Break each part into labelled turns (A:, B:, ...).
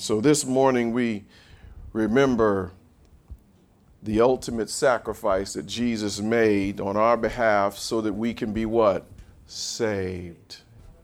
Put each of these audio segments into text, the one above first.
A: So this morning we remember the ultimate sacrifice that Jesus made on our behalf so that we can be what? Saved.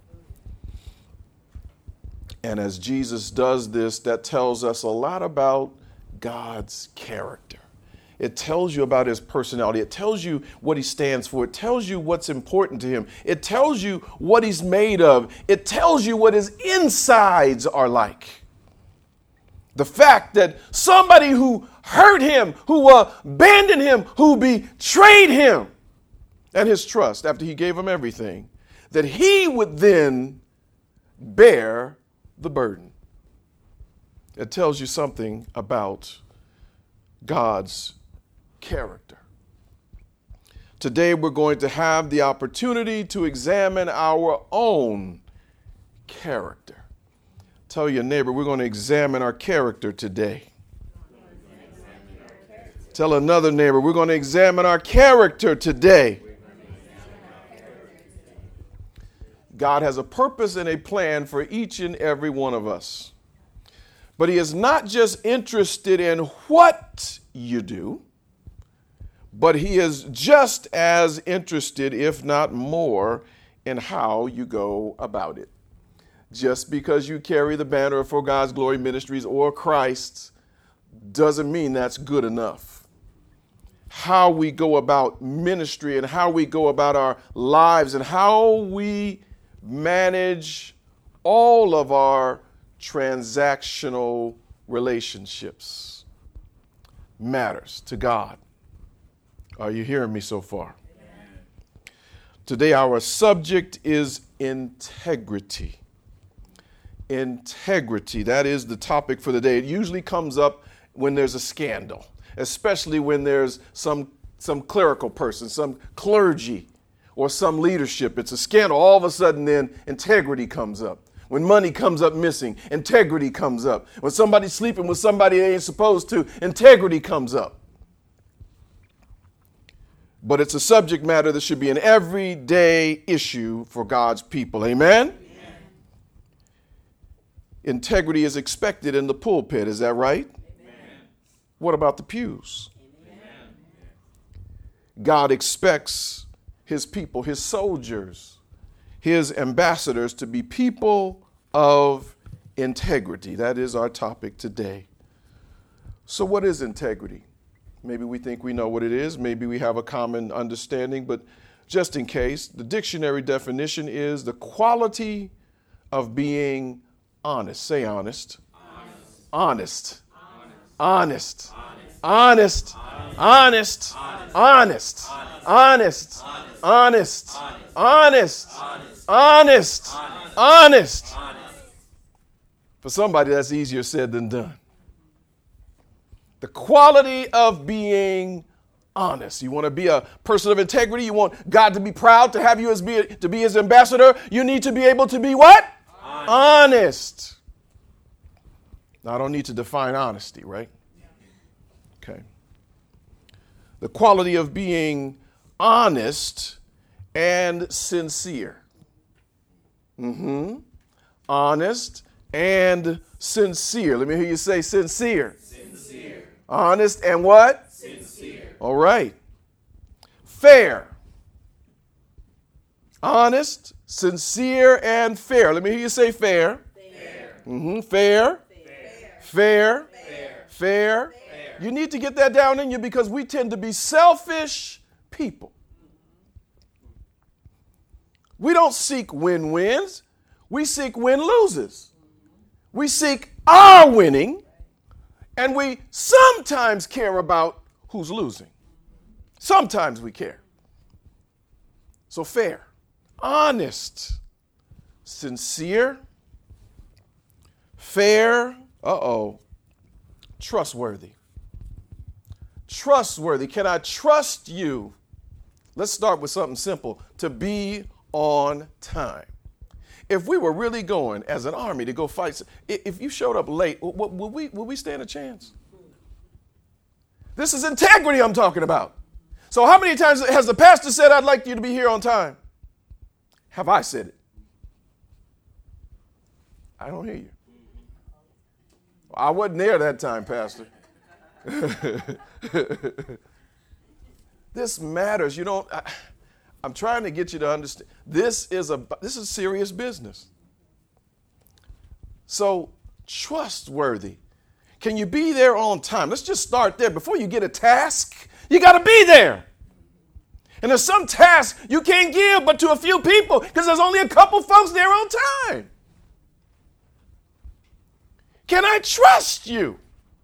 A: And as Jesus does this, that tells us a lot about God's character. It tells you about his personality. It tells you what he stands for. It tells you what's important to him. It tells you what he's made of. It tells you what his insides are like. The fact that somebody who hurt him, who abandoned him, who betrayed him and his trust after he gave him everything, that he would then bear the burden. It tells you something about God's character. Today we're going to have the opportunity to examine our own character. Tell your neighbor, we're going to examine our character today. Tell another neighbor, we're going to examine our character today. God has a purpose and a plan for each and every one of us. But he is not just interested in what you do, but he is just as interested, if not more, in how you go about it. Just because you carry the banner for God's Glory Ministries or Christ's doesn't mean that's good enough. How we go about ministry and how we go about our lives and how we manage all of our transactional relationships matters to God. Are you hearing me so far? Amen. Today our subject is integrity. Integrity, that is the topic for the day. It usually comes up when there's a scandal, especially when there's some clerical person, some clergy, or some leadership. It's a scandal. All of a sudden then integrity comes up. When money comes up missing, integrity comes up. When somebody's sleeping with somebody they ain't supposed to, integrity comes up. But it's a subject matter that should be an everyday issue for God's people. Amen? Integrity is expected in the pulpit. Is that right? Amen. What about the pews? Amen. God expects his people, his soldiers, his ambassadors to be people of integrity. That is our topic today. So what is integrity? Maybe we think we know what it is. Maybe we have a common understanding, but just in case, the dictionary definition is the quality of being honest. Say honest. Honest. Honest. Honest. Honest. Honest. Honest. Honest. Honest. Honest. Honest. For somebody, that's easier said than done. The quality of being honest. You want to be a person of integrity. You want God to be proud to have you to be his ambassador. You need to be able to be what? Honest. Now, I don't need to define honesty, right? Okay. The quality of being honest and sincere. Honest and sincere. Let me hear you say sincere. Sincere. Honest and what? Sincere. All right. Fair. Honest, sincere, and fair. Let me hear you say fair. Fair. Fair. Fair. Fair. Fair. Fair. You need to get that down in you because we tend to be selfish people. We don't seek win-wins. We seek win-loses. We seek our winning, and we sometimes care about who's losing. Sometimes we care. So fair. Honest, sincere, fair, trustworthy. Trustworthy. Can I trust you? Let's start with something simple. To be on time. If we were really going as an army to go fight, if you showed up late, would we stand a chance? This is integrity I'm talking about. So how many times has the pastor said, I'd like you to be here on time? Have I said it? I don't hear you. I wasn't there that time, Pastor. This matters. You don't. I'm trying to get you to understand. This is serious business. So trustworthy. Can you be there on time? Let's just start there. Before you get a task, you got to be there. And there's some tasks you can't give but to a few people because there's only a couple folks there on time. Can I trust you?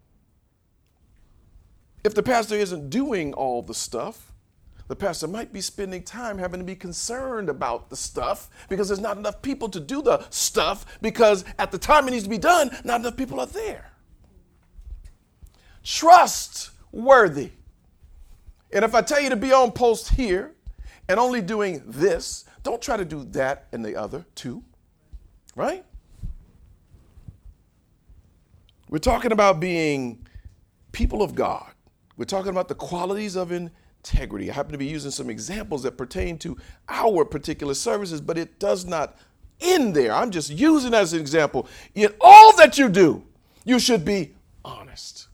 A: If the pastor isn't doing all the stuff, the pastor might be spending time having to be concerned about the stuff because there's not enough people to do the stuff because at the time it needs to be done, not enough people are there. Trustworthy. And if I tell you to be on post here and only doing this, don't try to do that and the other too, right? We're talking about being people of God. We're talking about the qualities of integrity. I happen to be using some examples that pertain to our particular services, but it does not end there. I'm just using as an example. In all that you do, you should be honest.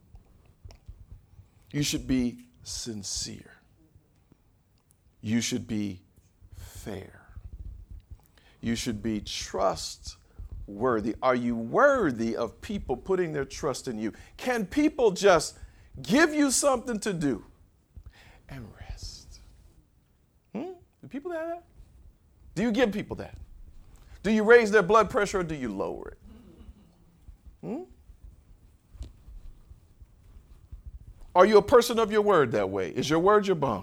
A: You should be sincere. You should be fair. You should be trustworthy. Are you worthy of people putting their trust in you? Can people just give you something to do and rest? Do people have that? Do you give people that? Do you raise their blood pressure or do you lower it? Are you a person of your word that way? Is your word your bond?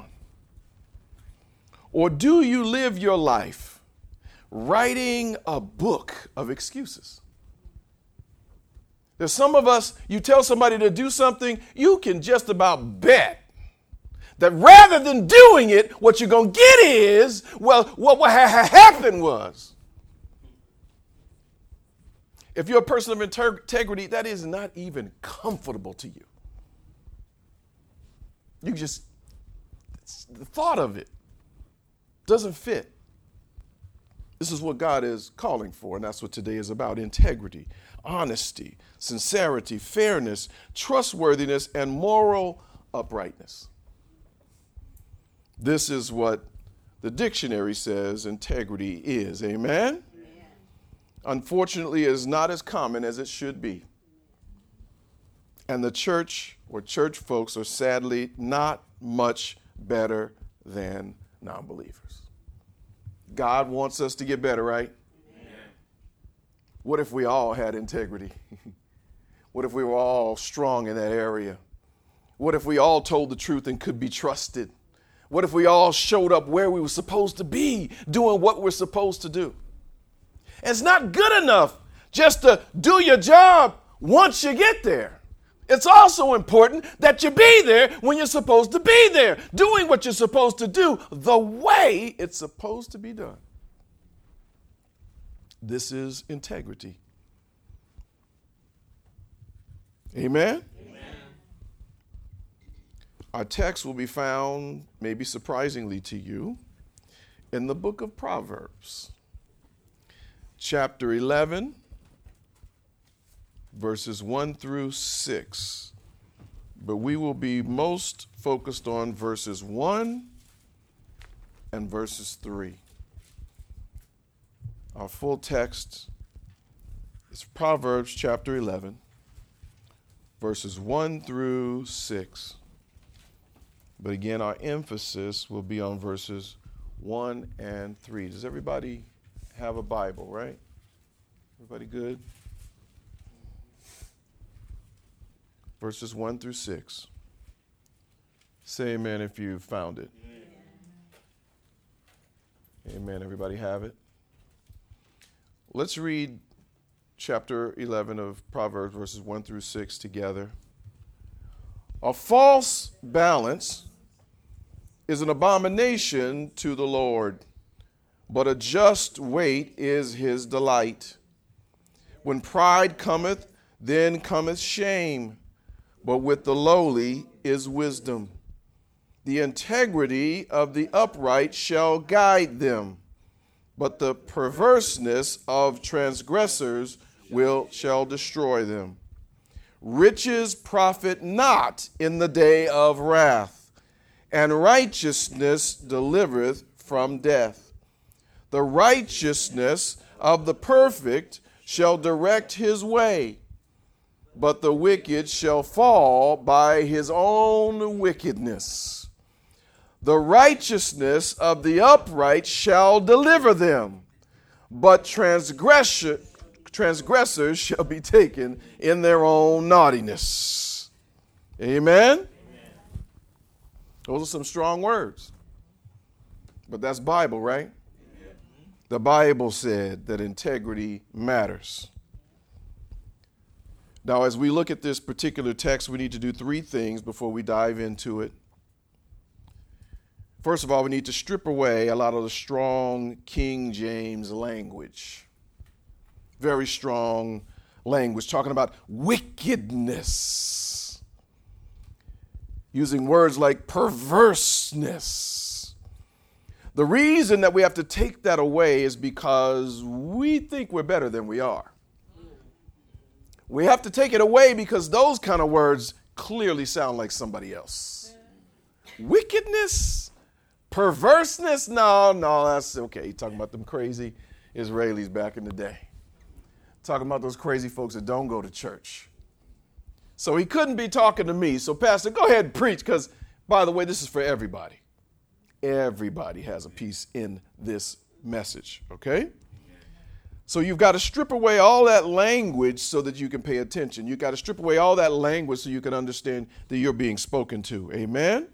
A: Or do you live your life writing a book of excuses? There's some of us, you tell somebody to do something, you can just about bet that rather than doing it, what you're going to get is, well, what happened was. If you're a person of integrity, that is not even comfortable to you. You just, the thought of it doesn't fit. This is what God is calling for, and that's what today is about: integrity, honesty, sincerity, fairness, trustworthiness, and moral uprightness. This is what the dictionary says integrity is. Amen? Amen. Unfortunately, it is not as common as it should be. And the church or church folks are sadly not much better than non-believers. God wants us to get better, right? Amen. What if we all had integrity? What if we were all strong in that area? What if we all told the truth and could be trusted? What if we all showed up where we were supposed to be, doing what we're supposed to do? And it's not good enough just to do your job once you get there. It's also important that you be there when you're supposed to be there, doing what you're supposed to do the way it's supposed to be done. This is integrity. Amen? Amen. Our text will be found, maybe surprisingly to you, in the book of Proverbs, chapter 11. Verses 1 through 6. But we will be most focused on verses 1 and verses 3. Our full text is Proverbs chapter 11, verses 1 through 6. But again, our emphasis will be on verses 1 and 3. Does everybody have a Bible, right? Everybody good? Verses 1 through 6. Say amen if you found it. Amen. Amen. Everybody have it? Let's read chapter 11 of Proverbs, verses 1 through 6 together. A false balance is an abomination to the Lord, but a just weight is his delight. When pride cometh, then cometh shame, but with the lowly is wisdom. The integrity of the upright shall guide them, but the perverseness of transgressors shall destroy them. Riches profit not in the day of wrath, and righteousness delivereth from death. The righteousness of the perfect shall direct his way, but the wicked shall fall by his own wickedness. The righteousness of the upright shall deliver them, but transgressors shall be taken in their own naughtiness. Amen? Amen. Those are some strong words. But that's Bible, right? Amen. The Bible said that integrity matters. Now, as we look at this particular text, we need to do three things before we dive into it. First of all, we need to strip away a lot of the strong King James language. Very strong language, talking about wickedness, using words like perverseness. The reason that we have to take that away is because we think we're better than we are. We have to take it away because those kind of words clearly sound like somebody else. Wickedness, perverseness, no, that's okay. You're talking about them crazy Israelis back in the day. Talking about those crazy folks that don't go to church. So he couldn't be talking to me. So Pastor, go ahead and preach, because, by the way, this is for everybody. Everybody has a piece in this message, okay? So you've got to strip away all that language so that you can pay attention. You've got to strip away all that language so you can understand that you're being spoken to. Amen? Amen.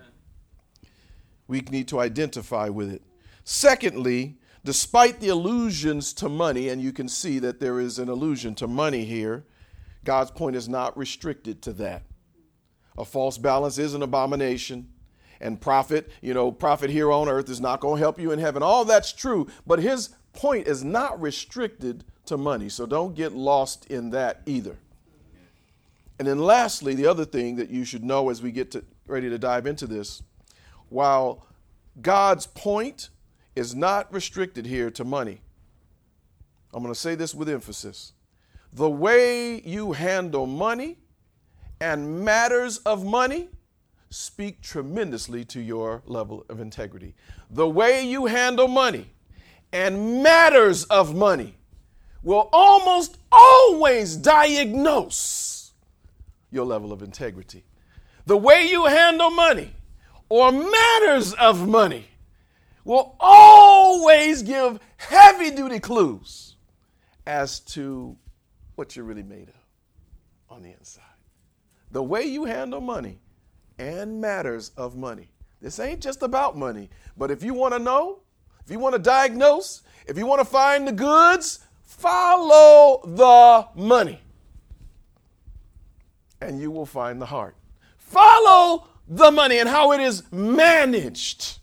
A: We need to identify with it. Secondly, despite the allusions to money, and you can see that there is an allusion to money here, God's point is not restricted to that. A false balance is an abomination. And profit here on earth is not going to help you in heaven. All that's true, but his point is not restricted to money. So don't get lost in that either. And then lastly, the other thing that you should know as we get ready to dive into this, while God's point is not restricted here to money, I'm going to say this with emphasis. The way you handle money and matters of money speak tremendously to your level of integrity. The way you handle money and matters of money will almost always diagnose your level of integrity. The way you handle money or matters of money will always give heavy-duty clues as to what you're really made of on the inside. The way you handle money and matters of money. This ain't just about money, but if you want to know, if you want to diagnose, if you want to find the goods, follow the money and you will find the heart. Follow the money and how it is managed.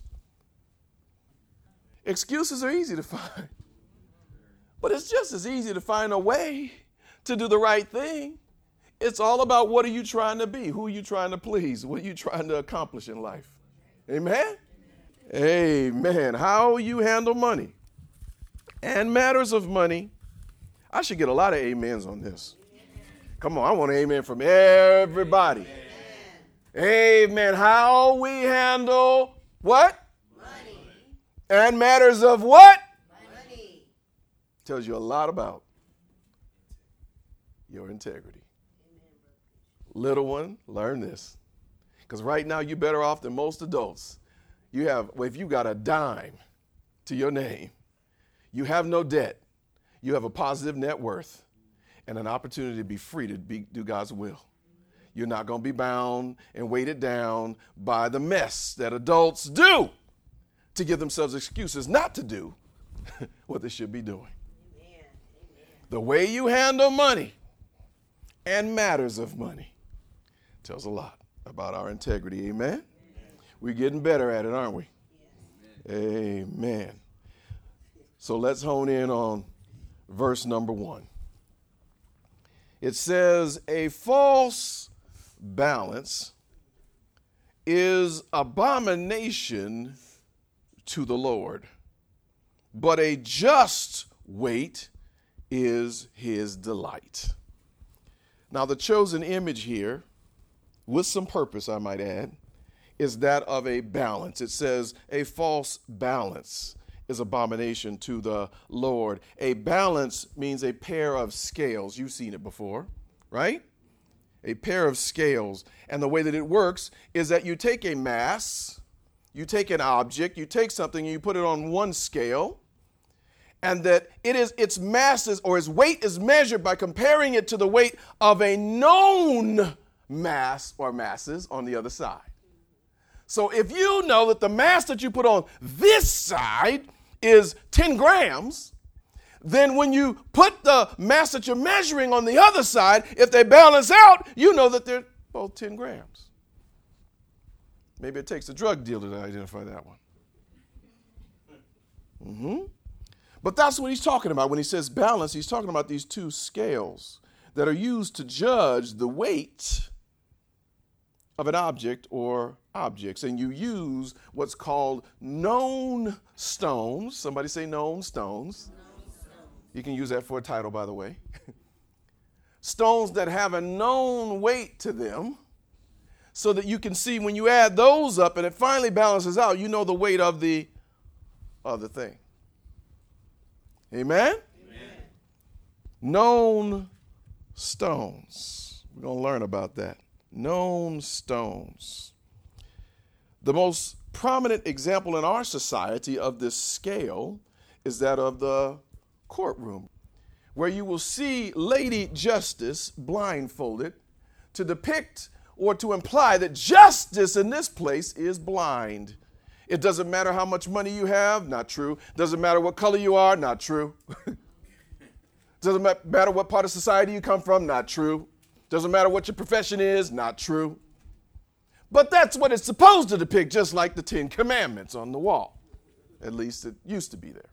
A: Excuses are easy to find, but it's just as easy to find a way to do the right thing. It's all about what are you trying to be? Who are you trying to please? What are you trying to accomplish in life? Amen? Amen. How you handle money and matters of money. I should get a lot of amens on this. Come on, I want an amen from everybody. Amen. How we handle what? Money. And matters of what? Money. Tells you a lot about your integrity. Little one, learn this. Because right now you're better off than most adults. If you got a dime to your name, you have no debt, you have a positive net worth, and an opportunity to be free to do God's will. You're not going to be bound and weighted down by the mess that adults do to give themselves excuses not to do what they should be doing. Amen. The way you handle money and matters of money tells a lot about our integrity. Amen? Amen. We're getting better at it, aren't we? Yes. Amen. So let's hone in on verse number 1. It says, a false balance is abomination to the Lord, but a just weight is his delight. Now, the chosen image here, with some purpose, I might add, is that of a balance. It says a false balance is abomination to the Lord. A balance means a pair of scales. You've seen it before, right? A pair of scales. And the way that it works is that you take a mass, you take an object, you take something and you put it on one scale, and that its masses or its weight is measured by comparing it to the weight of a known mass or masses on the other side. So if you know that the mass that you put on this side is 10 grams, then when you put the mass that you're measuring on the other side, if they balance out, you know that they're both 10 grams. Maybe it takes a drug dealer to identify that one. But that's what he's talking about. When he says balance, he's talking about these two scales that are used to judge the weight of an object or objects. And you use what's called known stones. Somebody say known stones. You can use that for a title, by the way. Stones that have a known weight to them, so that you can see when you add those up and it finally balances out, you know the weight of the other thing. Amen? Amen. Known stones. We're going to learn about that. Known stones. The most prominent example in our society of this scale is that of the courtroom, where you will see Lady Justice blindfolded to depict or to imply that justice in this place is blind. It doesn't matter how much money you have, not true. Doesn't matter what color you are, not true. Doesn't matter what part of society you come from, not true. Doesn't matter what your profession is, not true. But that's what it's supposed to depict, just like the 10 Commandments on the wall. At least it used to be there.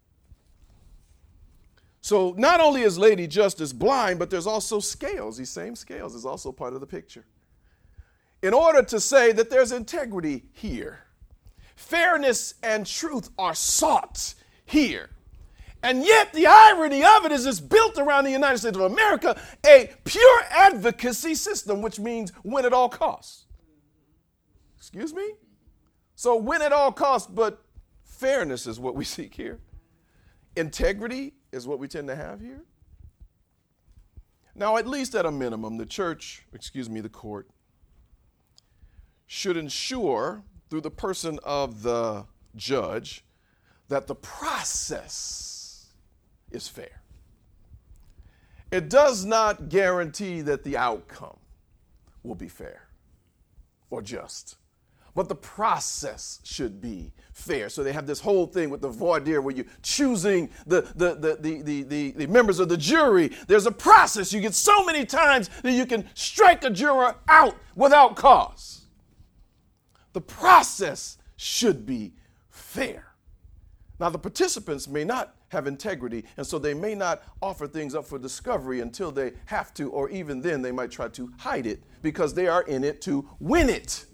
A: So not only is Lady Justice blind, but there's also scales. These same scales is also part of the picture. In order to say that there's integrity here, fairness and truth are sought here. And yet the irony of it is it's built around the United States of America, a pure advocacy system, which means win at all costs. Excuse me? So win at all costs, but fairness is what we seek here. Integrity is what we tend to have here. Now, at least at a minimum, the court should ensure through the person of the judge that the process is fair. It does not guarantee that the outcome will be fair or just, but the process should be fair. So they have this whole thing with the voir dire where you're choosing the members of the jury. There's a process. You get so many times that you can strike a juror out without cause. The process should be fair. Now, the participants may not have integrity, and so they may not offer things up for discovery until they have to, or even then they might try to hide it because they are in it to win it.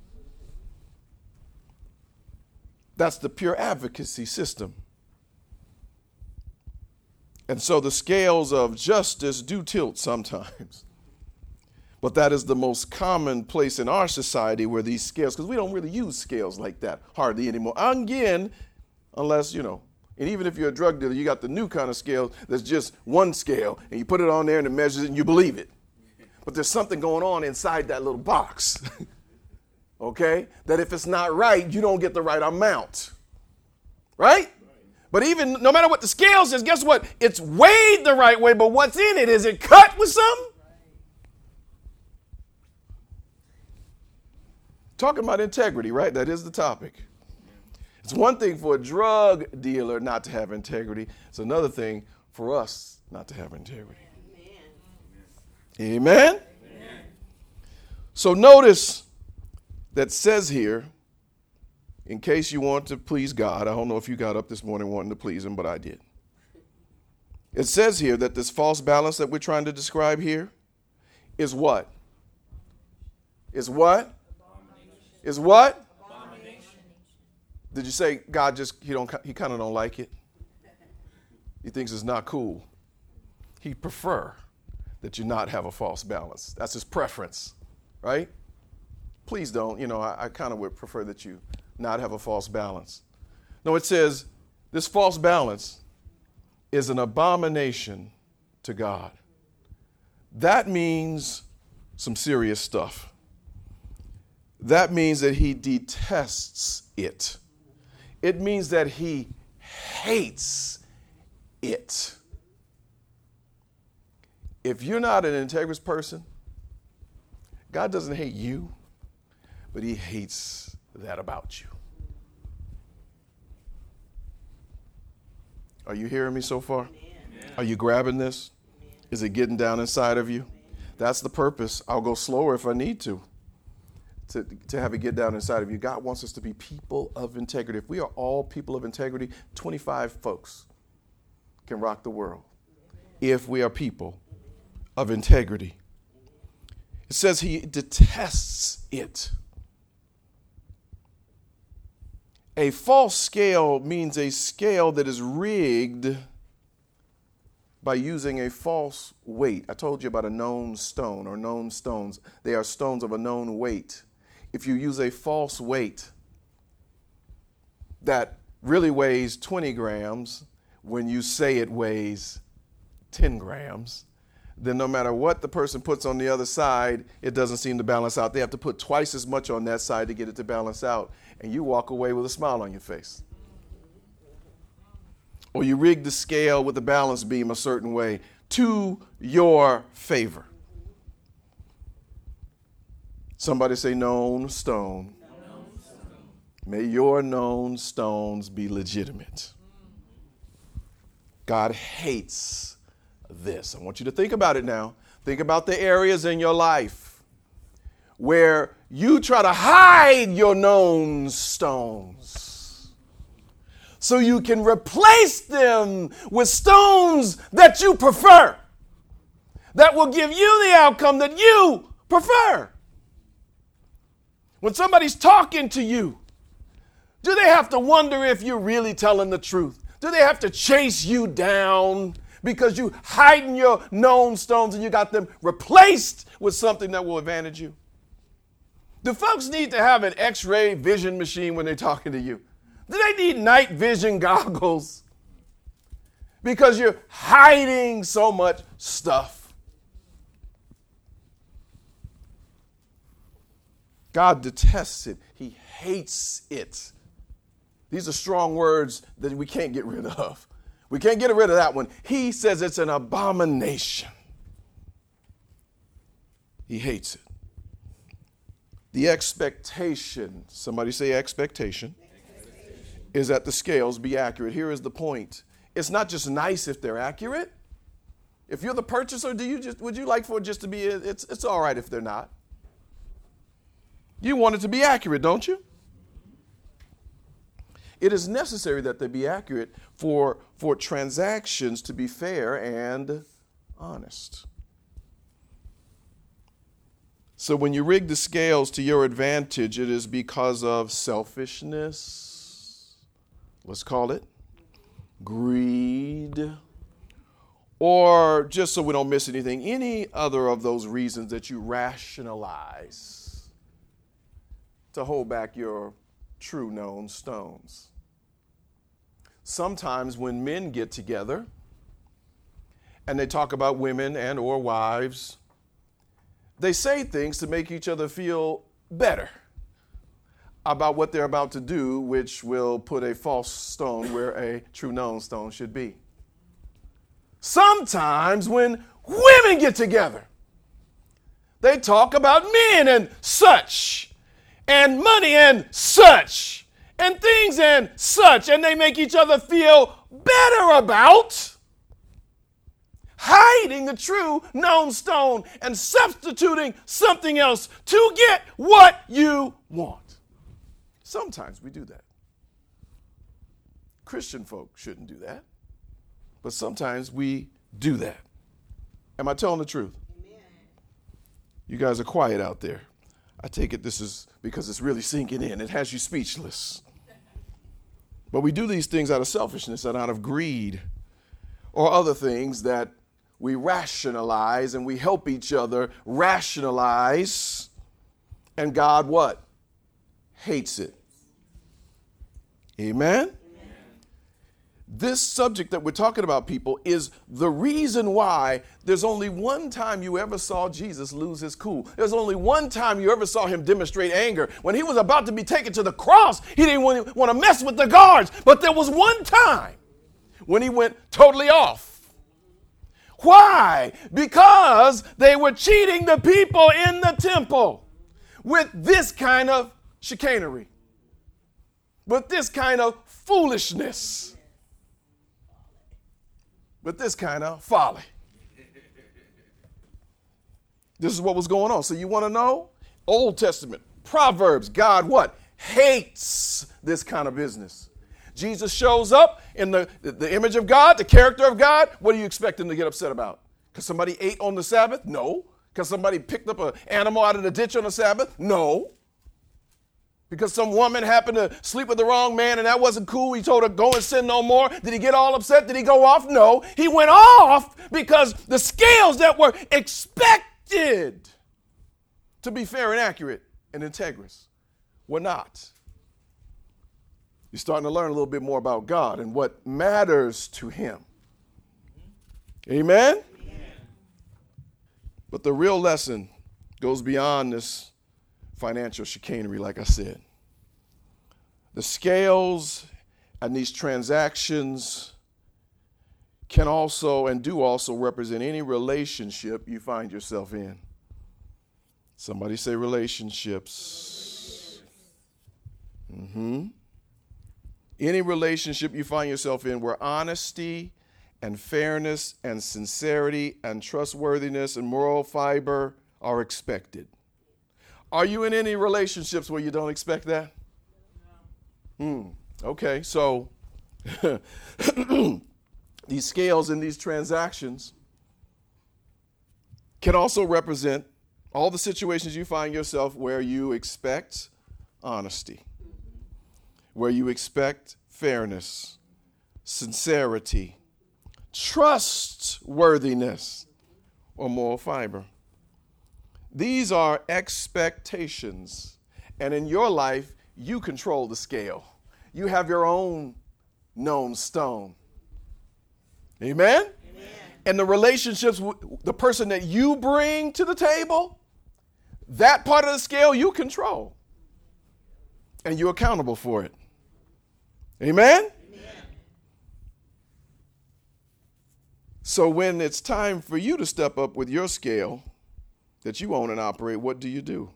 A: That's the pure advocacy system. And so the scales of justice do tilt sometimes. But that is the most common place in our society where these scales, because we don't really use scales like that hardly anymore. Again, unless, and even if you're a drug dealer, you got the new kind of scale that's just one scale, and you put it on there and it measures it and you believe it. But there's something going on inside that little box, okay, that if it's not right, you don't get the right amount, right? But even no matter what the scale says, guess what? It's weighed the right way, but what's in it? Is it cut with something? Talking about integrity, right? That is the topic. It's one thing for a drug dealer not to have integrity. It's another thing for us not to have integrity. Amen? Amen? Amen. So notice that says here, in case you want to please God, I don't know if you got up this morning wanting to please him, but I did. It says here that this false balance that we're trying to describe here is what? Is what? Is what? Abomination. Did you say God he kind of don't like it? He thinks it's not cool. He prefer that you not have a false balance. That's his preference, right? Please don't. I kind of would prefer that you not have a false balance. No, it says this false balance is an abomination to God. That means some serious stuff. That means that he detests it. It means that he hates it. If you're not an integrous person, God doesn't hate you, but he hates that about you. Are you hearing me so far? Amen. Are you grabbing this? Amen. Is it getting down inside of you? Amen. That's the purpose. I'll go slower if I need to have it get down inside of you. God wants us to be people of integrity. If we are all people of integrity, 25 folks can rock the world. If we are people of integrity. It says he detests it. A false scale means a scale that is rigged by using a false weight. I told you about a known stone or known stones. They are stones of a known weight. If you use a false weight that really weighs 20 grams when you say it weighs 10 grams, then no matter what the person puts on the other side, it doesn't seem to balance out. They have to put twice as much on that side to get it to balance out. And you walk away with a smile on your face. Or you rig the scale with the balance beam a certain way to your favor. Somebody say known stone. May your known stones be legitimate. God hates this. I want you to think about it now. Think about the areas in your life where you try to hide your known stones so you can replace them with stones that you prefer, that will give you the outcome that you prefer. When somebody's talking to you, do they have to wonder if you're really telling the truth? Do they have to chase you down because you hiding your known stones and you got them replaced with something that will advantage you? Do folks need to have an X-ray vision machine when they're talking to you? Do they need night vision goggles? Because you're hiding so much stuff. God detests it. He hates it. These are strong words that we can't get rid of. We can't get rid of that one. He says it's an abomination. He hates it. The expectation, somebody say expectation, is that the scales be accurate. Here is the point. It's not just nice if they're accurate. If you're the purchaser, would you like for it just to be, it's all right if they're not. You want it to be accurate, don't you? It is necessary that they be accurate for transactions to be fair and honest. So when you rig the scales to your advantage, it is because of selfishness, let's call it, greed, or just so we don't miss anything, any other of those reasons that you rationalize to hold back your true known stones. Sometimes when men get together and they talk about women and or wives, they say things to make each other feel better about what they're about to do, which will put a false stone where a true known stone should be. Sometimes when women get together, they talk about men and such, and money and such, and things and such, and they make each other feel better about hiding the true known stone and substituting something else to get what you want. Sometimes we do that. Christian folk shouldn't do that, but sometimes we do that. Am I telling the truth? Amen. You guys are quiet out there. I take it this is because it's really sinking in. It has you speechless. But we do these things out of selfishness and out of greed or other things that we rationalize and we help each other rationalize. And God what? Hates it. Amen? This subject that we're talking about, people, is the reason why there's only one time you ever saw Jesus lose his cool. There's only one time you ever saw him demonstrate anger. When he was about to be taken to the cross, he didn't want to mess with the guards. But there was one time when he went totally off. Why? Because they were cheating the people in the temple with this kind of chicanery, with this kind of foolishness, with this kind of folly. This is what was going on. So you want to know? Old Testament, Proverbs, God what? Hates this kind of business. Jesus shows up in the image of God, the character of God. What do you expect him to get upset about? Because somebody ate on the Sabbath? No. Because somebody picked up an animal out of the ditch on the Sabbath? No. Because some woman happened to sleep with the wrong man and that wasn't cool. He told her, go and sin no more. Did he get all upset? Did he go off? No. He went off because the scales that were expected to be fair and accurate and integrous were not. You're starting to learn a little bit more about God and what matters to him. Amen? But the real lesson goes beyond this financial chicanery, like I said. The scales and these transactions can also and do also represent any relationship you find yourself in. Somebody say relationships. Any relationship you find yourself in where honesty and fairness and sincerity and trustworthiness and moral fiber are expected. Are you in any relationships where you don't expect that? Okay, so these scales and these transactions can also represent all the situations you find yourself where you expect honesty, where you expect fairness, sincerity, trustworthiness, or moral fiber. These are expectations. And in your life, you control the scale. You have your own known stone. Amen? Amen. And the relationships, the person that you bring to the table, that part of the scale you control. And you're accountable for it. Amen? So when it's time for you to step up with your scale that you own and operate, what do you do?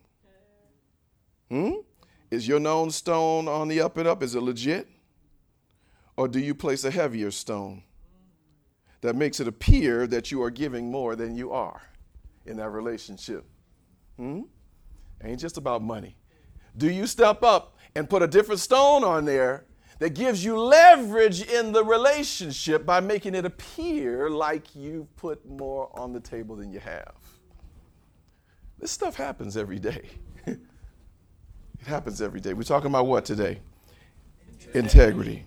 A: Is your known stone on the up and up? Is it legit? Or do you place a heavier stone that makes it appear that you are giving more than you are in that relationship? Ain't just about money. Do you step up and put a different stone on there that gives you leverage in the relationship by making it appear like you've put more on the table than you have? This stuff happens every day. It happens every day. We're talking about what today? Integrity.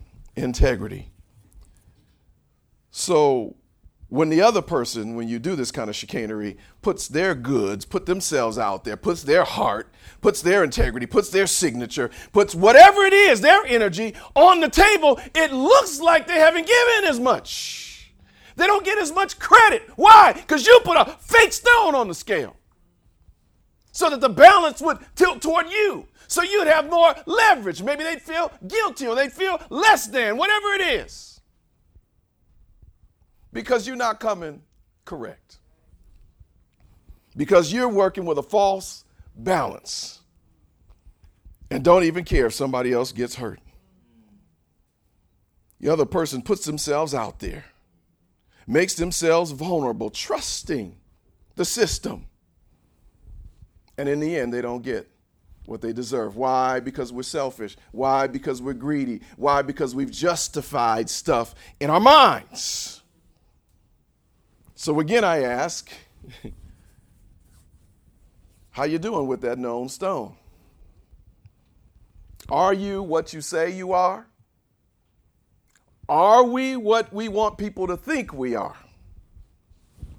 A: So when the other person, when you do this kind of chicanery, puts their goods, put themselves out there, puts their heart, puts their integrity, puts their signature, puts whatever it is, their energy on the table, it looks like they haven't given as much. They don't get as much credit. Why? Because you put a fake stone on the scale so that the balance would tilt toward you. So you'd have more leverage. Maybe they'd feel guilty or they'd feel less than, whatever it is. Because you're not coming correct. Because you're working with a false balance. And don't even care if somebody else gets hurt. The other person puts themselves out there, makes themselves vulnerable, trusting the system. And in the end, they don't get what they deserve. Why? Because we're selfish. Why? Because we're greedy. Why? Because we've justified stuff in our minds. So again, I ask, how you doing with that known stone? Are you what you say you are? Are we what we want people to think we are?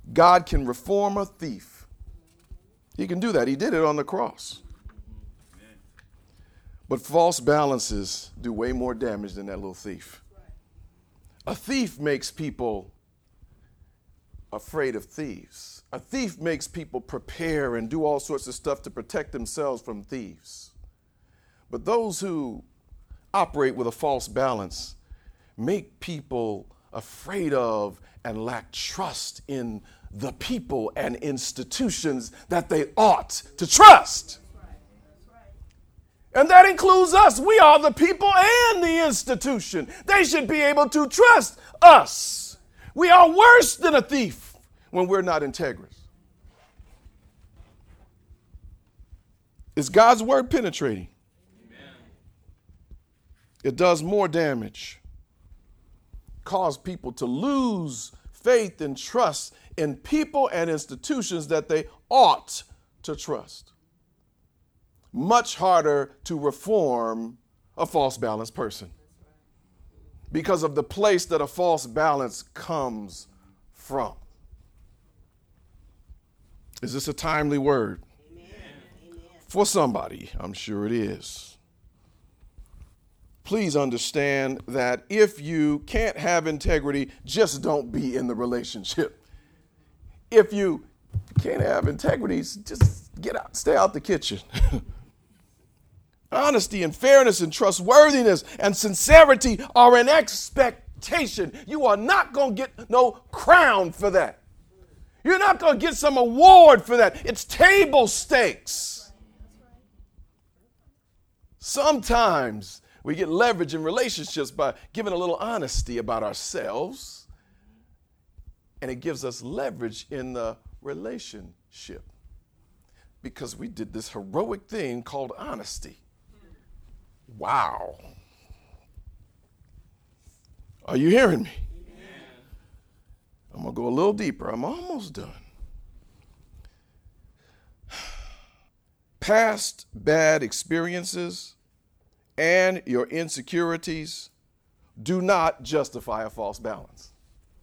A: God can reform a thief. He can do that. He did it on the cross. But false balances do way more damage than that little thief. A thief makes people afraid of thieves. A thief makes people prepare and do all sorts of stuff to protect themselves from thieves. But those who operate with a false balance make people afraid of and lack trust in the people and institutions that they ought to trust. And that includes us. We are the people and the institution. They should be able to trust us. We are worse than a thief when we're not integrous. Is God's word penetrating? Amen. It does more damage. Cause people to lose faith and trust in people and institutions that they ought to trust. Much harder to reform a false balance person because of the place that a false balance comes from. Is this a timely word? Amen. For somebody? I'm sure it is. Please understand that if you can't have integrity, just don't be in the relationship. If you can't have integrity, just get out, stay out the kitchen. Honesty and fairness and trustworthiness and sincerity are an expectation. You are not going to get no crown for that. You're not going to get some award for that. It's table stakes. Sometimes we get leverage in relationships by giving a little honesty about ourselves, and it gives us leverage in the relationship because we did this heroic thing called honesty. Wow. Are you hearing me? Amen. I'm going to go a little deeper. I'm almost done. Past bad experiences and your insecurities do not justify a false balance.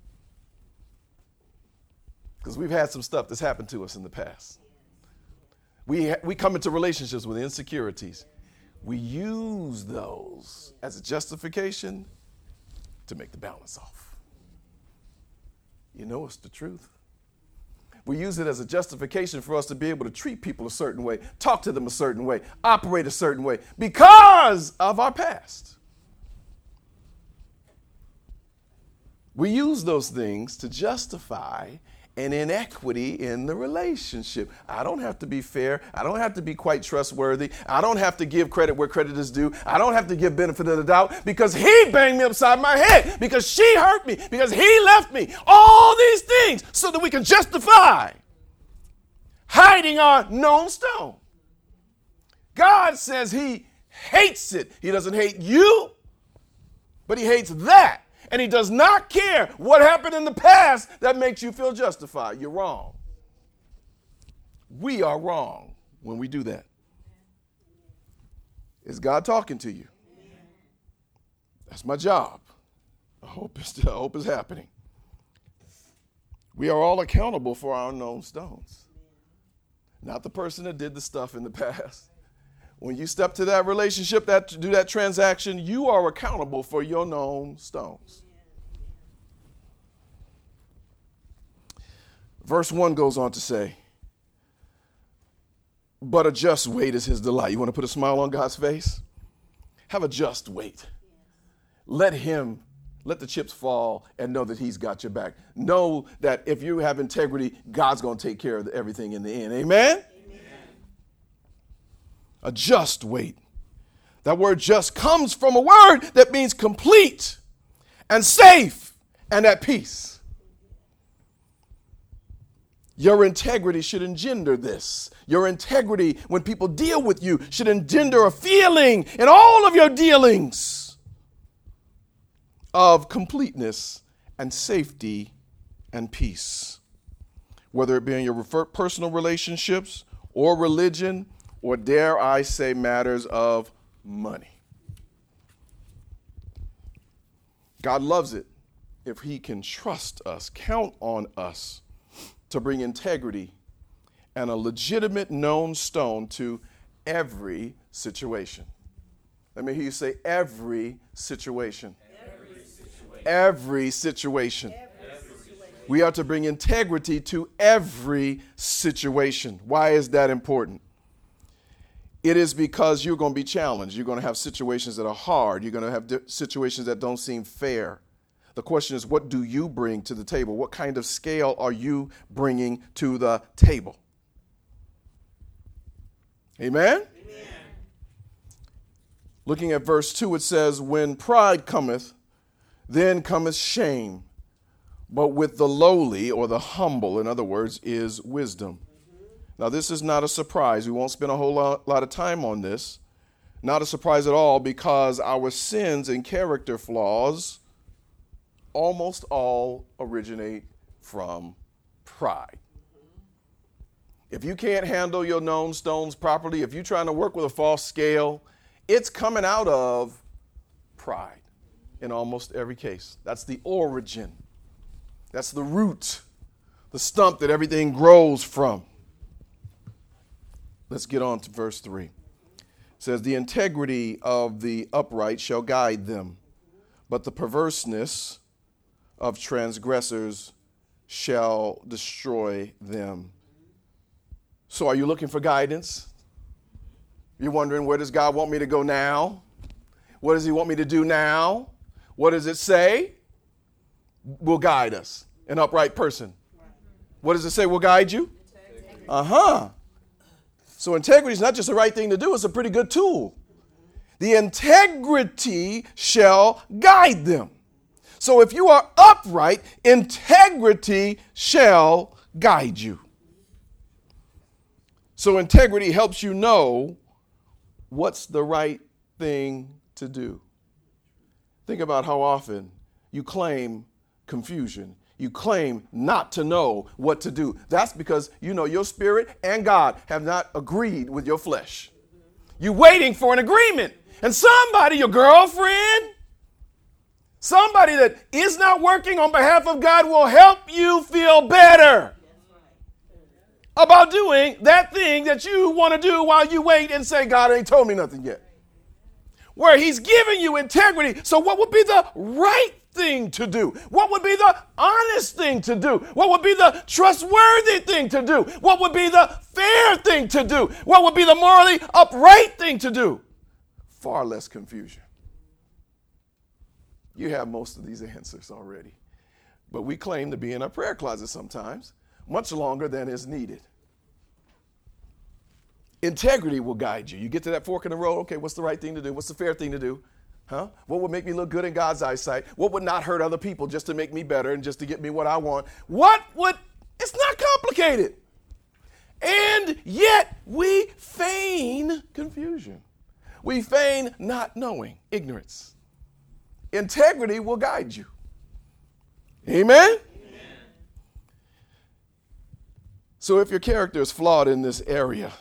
A: Because we've had some stuff that's happened to us in the past. We come into relationships with insecurities. We use those as a justification to make the balance off. You know it's the truth. We use it as a justification for us to be able to treat people a certain way, talk to them a certain way, operate a certain way because of our past. We use those things to justify an inequity in the relationship. I don't have to be fair. I don't have to be quite trustworthy. I don't have to give credit where credit is due. I don't have to give benefit of the doubt because he banged me upside my head, because she hurt me, because he left me. All these things so that we can justify hiding our known stone. God says he hates it. He doesn't hate you, but he hates that. And he does not care what happened in the past that makes you feel justified. You're wrong. We are wrong when we do that. Is God talking to you? That's my job. I hope it's happening. We are all accountable for our known stones. Not the person that did the stuff in the past. When you step to that relationship, do that transaction, you are accountable for your known stones. Verse 1 goes on to say, but a just weight is his delight. You want to put a smile on God's face? Have a just weight. Let the chips fall and know that he's got your back. Know that if you have integrity, God's going to take care of everything in the end. Amen? A just weight. That word just comes from a word that means complete and safe and at peace. Your integrity should engender this. Your integrity, when people deal with you, should engender a feeling in all of your dealings of completeness and safety and peace. Whether it be in your personal relationships or religion, or dare I say matters of money. God loves it if he can trust us, count on us to bring integrity and a legitimate known stone to every situation. Let me hear you say every situation. Every situation. We are to bring integrity to every situation. Why is that important? It is because you're going to be challenged. You're going to have situations that are hard. You're going to have situations that don't seem fair. The question is, what do you bring to the table? What kind of scale are you bringing to the table? Amen? Amen. Looking at verse 2, it says, when pride cometh, then cometh shame. But with the lowly, or the humble, in other words, is wisdom. Now, this is not a surprise. We won't spend a whole lot of time on this. Not a surprise at all, because our sins and character flaws almost all originate from pride. If you can't handle your known stones properly, if you're trying to work with a false scale, it's coming out of pride in almost every case. That's the origin. That's the root, the stump that everything grows from. Let's get on to verse 3. It says, the integrity of the upright shall guide them, but the perverseness of transgressors shall destroy them. So are you looking for guidance? You're wondering, where does God want me to go now? What does he want me to do now? What does it say? Will guide us. An upright person. What does it say will guide you? So integrity is not just the right thing to do, it's a pretty good tool. The integrity shall guide them. So if you are upright, integrity shall guide you. So integrity helps you know what's the right thing to do. Think about how often you claim confusion. You claim not to know what to do. That's because you know your spirit and God have not agreed with your flesh. You're waiting for an agreement. And somebody, your girlfriend, somebody that is not working on behalf of God will help you feel better about doing that thing that you want to do while you wait and say, God ain't told me nothing yet. Where he's giving you integrity. So what would be the right thing to do? What would be the honest thing to do? What would be the trustworthy thing to do? What would be the fair thing to do? What would be the morally upright thing to do? Far less confusion. You have most of these answers already. But we claim to be in a prayer closet sometimes, much longer than is needed. Integrity will guide you. You get to that fork in the road, okay, what's the right thing to do? What's the fair thing to do? What would make me look good in God's eyesight? What would not hurt other people just to make me better and just to get me what I want? It's not complicated. And yet we feign confusion. We feign not knowing, ignorance. Integrity will guide you. Amen? Amen. So if your character is flawed in this area,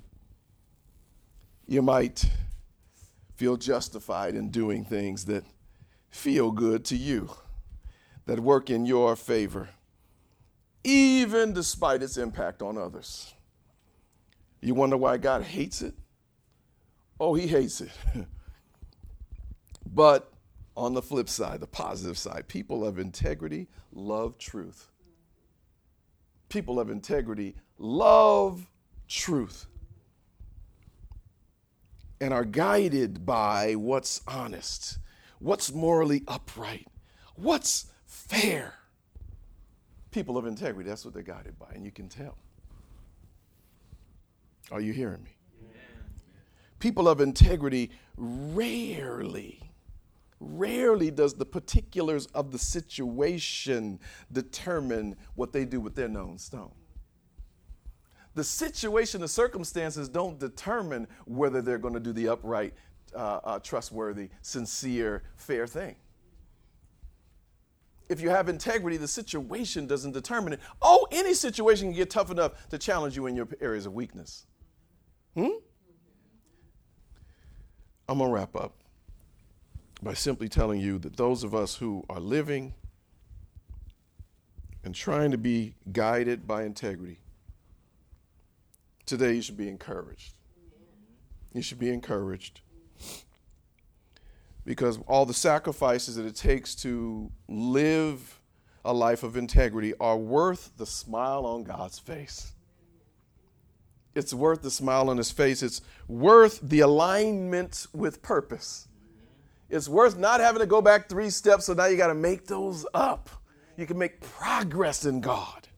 A: you might feel justified in doing things that feel good to you, that work in your favor, even despite its impact on others. You wonder why God hates it? Oh, he hates it. But on the flip side, the positive side, people of integrity love truth. People of integrity love truth and are guided by what's honest, what's morally upright, what's fair. People of integrity, that's what they're guided by, and you can tell. Are you hearing me? Amen. People of integrity rarely does the particulars of the situation determine what they do with their known stone. The situation, the circumstances don't determine whether they're going to do the upright, trustworthy, sincere, fair thing. If you have integrity, the situation doesn't determine it. Oh, any situation can get tough enough to challenge you in your areas of weakness. I'm going to wrap up by simply telling you that those of us who are living and trying to be guided by integrity. Today you should be encouraged. You should be encouraged because all the sacrifices that it takes to live a life of integrity are worth the smile on God's face. It's worth the smile on his face. It's worth the alignment with purpose. It's worth not having to go back 3 steps, so now you got to make those up. You can make progress in God.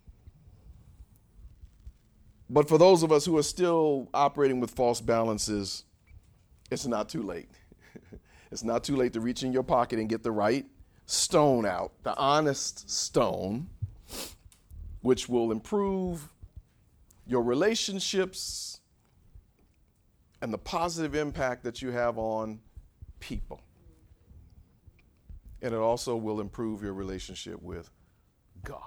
A: But for those of us who are still operating with false balances, it's not too late. It's not too late to reach in your pocket and get the right stone out, the honest stone, which will improve your relationships and the positive impact that you have on people. And it also will improve your relationship with God.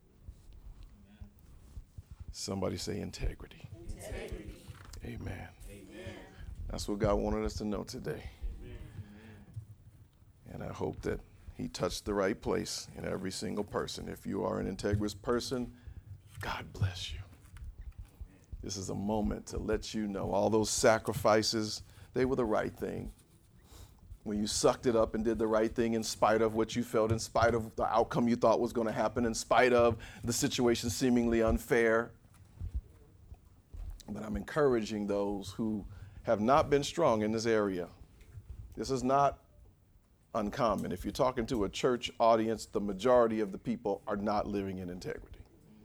A: Somebody say integrity. Integrity. Amen. Amen. That's what God wanted us to know today. Amen. And I hope that he touched the right place in every single person. If you are an integrous person, God bless you. This is a moment to let you know all those sacrifices, they were the right thing. When you sucked it up and did the right thing in spite of what you felt, in spite of the outcome you thought was going to happen, in spite of the situation seemingly unfair. But I'm encouraging those who have not been strong in this area. This is not uncommon. If you're talking to a church audience, the majority of the people are not living in integrity.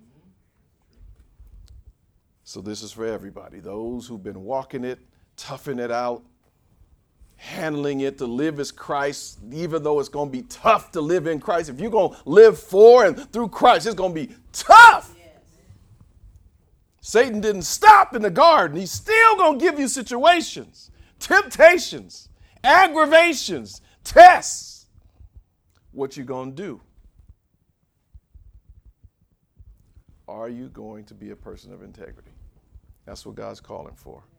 A: So this is for everybody. Those who've been walking it, toughing it out, handling it to live as Christ, even though it's going to be tough to live in Christ. If you're going to live for and through Christ, it's going to be tough. Yes. Satan didn't stop in the garden. He's still going to give you situations, temptations, aggravations, tests. What you going to do? Are you going to be a person of integrity? That's what God's calling for.